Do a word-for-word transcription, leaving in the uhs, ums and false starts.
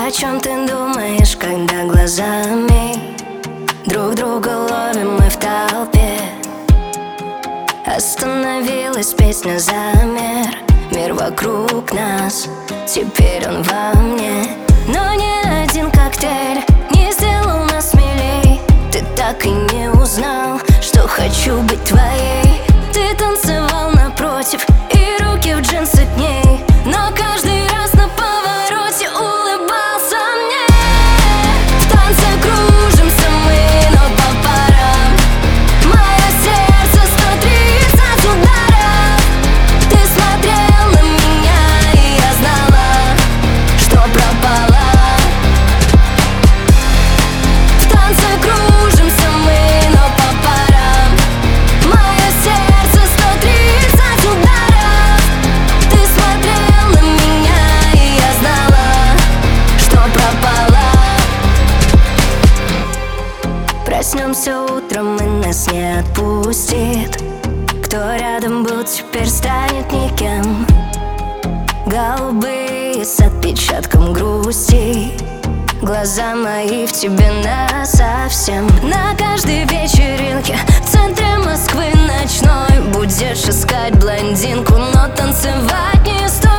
О чем ты думаешь, когда глазами друг друга ловим мы в толпе? Остановилась песня, замер мир вокруг нас, теперь он во мне. Но ни один коктейль не сделал нас смелей. Ты так и не узнал, что хочу быть твоей. Ты танцевал напротив, и руки в джинсы к ней, но каждый раз на повороте улыбался мне. В танце кружимся мы, но по парам. Мое сердце сто тридцать ударов. Ты смотрел на меня, и я знала, что пропала. В танце кружимся мы, но по парам. Мое сердце сто тридцать ударов. Ты смотрел на меня, и я знала, что пропала. Проснемся утром, и нас не отпустит. Кто рядом был, теперь станет никем. Голубые с отпечатком грусти, глаза мои в тебе насовсем. На каждой вечеринке в центре Москвы ночной будешь искать блондинку, но танцевать не стоит.